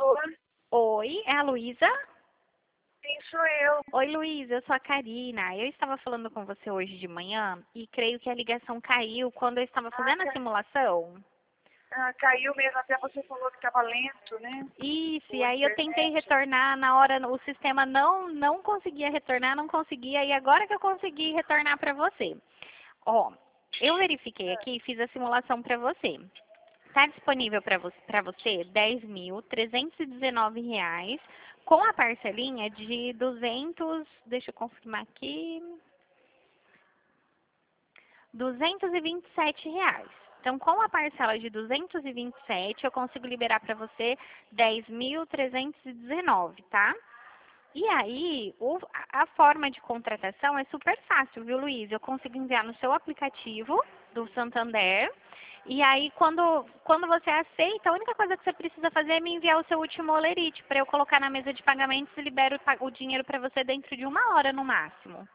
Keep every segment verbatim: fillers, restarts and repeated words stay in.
Alô? Oi, é a Luísa? Sim, sou eu. Oi, Luísa, eu sou a Karina. Eu estava falando com você hoje de manhã e creio que a ligação caiu quando eu estava Ah, fazendo a ca- simulação. ah, caiu mesmo, até você falou que estava lento, né? Isso, e O aí eu tentei internet. retornar na hora, o sistema não não conseguia retornar, não conseguia, e agora que eu consegui retornar para você. Ó, eu verifiquei Ah, aqui e fiz a simulação para você. Está disponível para você, para você dez mil trezentos e dezenove reais com a parcelinha de duzentos, deixa eu confirmar aqui, duzentos e vinte e sete reais. Então, com a parcela de duzentos e vinte e sete, eu consigo liberar para você dez mil trezentos e dezenove, tá? E aí, o- a a forma de contratação é super fácil, viu, Luiz? Eu consigo enviar no seu aplicativo do Santander. E aí, quando, quando você aceita, a única coisa que você precisa fazer é me enviar o seu último olerite para eu colocar na mesa de pagamentos e libero o pa- o dinheiro para você dentro de uma hora no máximo.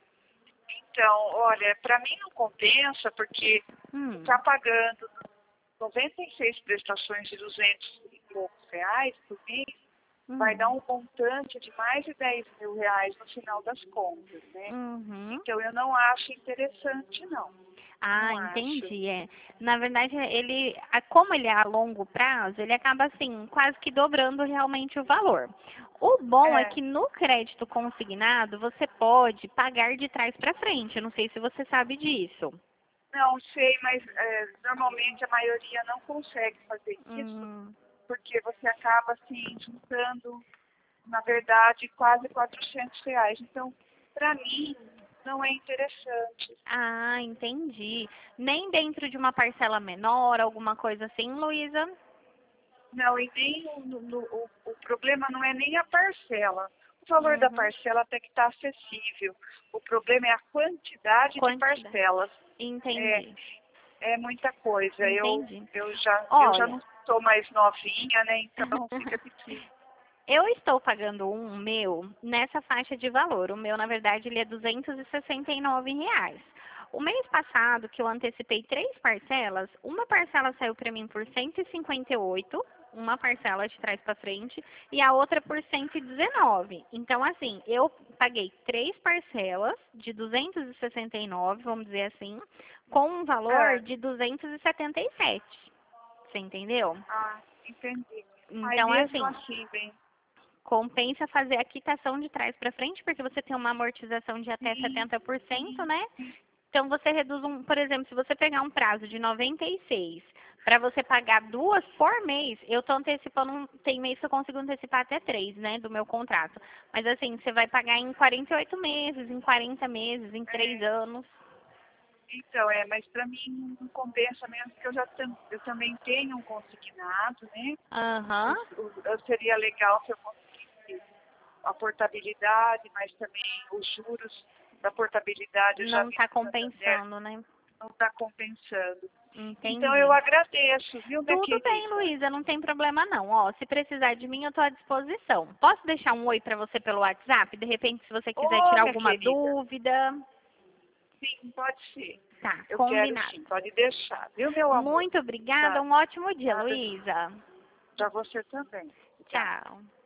Então, olha, para mim não compensa, porque Hum, está pagando noventa e seis prestações de duzentos e poucos reais por mês, vai dar hum, um montante de mais de dez mil reais no final das contas, né? uhum. Então, eu não acho interessante, não. Ah, Não acho. entendi. É. Na verdade, ele, a- como ele é a longo prazo, ele acaba assim, quase que dobrando realmente o valor. O bom é É, que no crédito consignado, você pode pagar de trás para frente. Eu não sei se você sabe disso. não sei, mas é, normalmente a maioria não consegue fazer isso, Hum. porque você acaba assim juntando, na verdade, quase quatrocentos reais. Então, para mim, não é interessante. Ah, entendi. Nem dentro de uma parcela menor, alguma coisa assim, Luísa? Não, e nem o, no- no- o, o problema não é nem a parcela. O valor da Uhum. parcela até que está acessível. O problema é a quantidade de Quantidade. parcelas. É, Entendi. é muita coisa. Eu, Entendi. eu, já, eu já Olha, não sou mais novinha, né? Então fica difícil. eu estou pagando um meu nessa faixa de valor. O meu, na verdade, ele é duzentos e sessenta e nove reais. O mês passado, que eu antecipei três parcelas, uma parcela saiu para mim por cento e cinquenta e oito, uma parcela de trás para frente, e a outra por cento e dezenove. Então, assim, eu paguei três parcelas de duzentos e sessenta e nove, vamos dizer assim, com um valor Ah, de duzentos e setenta e sete. Você entendeu? ah, entendi. Aí Então, mesmo assim, assim, bem, compensa fazer a quitação de trás para frente, porque você tem uma amortização de até sim, setenta por cento, sim, né? sim. Então você reduz um, por exemplo, se você pegar um prazo de noventa e seis para você pagar duas por mês, eu estou antecipando, um- tem mês que eu consigo antecipar até três, né, do meu contrato. Mas assim, você vai pagar em quarenta e oito meses, em quarenta meses, em três É, anos. então, é, mas para mim não compensa mesmo, porque eu já tam- eu também tenho um consignado, né? Aham. Os- os- eu seria legal se eu conseguisse a portabilidade, mas também os juros da portabilidade eu já Não vi está no Santander, compensando, né? não está compensando. Então eu Entendi. agradeço, viu, minha Tudo bem, querida? Luísa, não tem problema não. Ó, se precisar de mim, eu estou à disposição. Posso deixar um oi para você pelo WhatsApp? De repente, se você quiser Ô, tirar minha alguma querida, dúvida. sim, pode ser. Tá, Eu quero combinado. sim, pode deixar, viu, meu amor? Muito obrigada, Tá, um ótimo dia, nada, Luísa. para você também. Tchau. Tchau.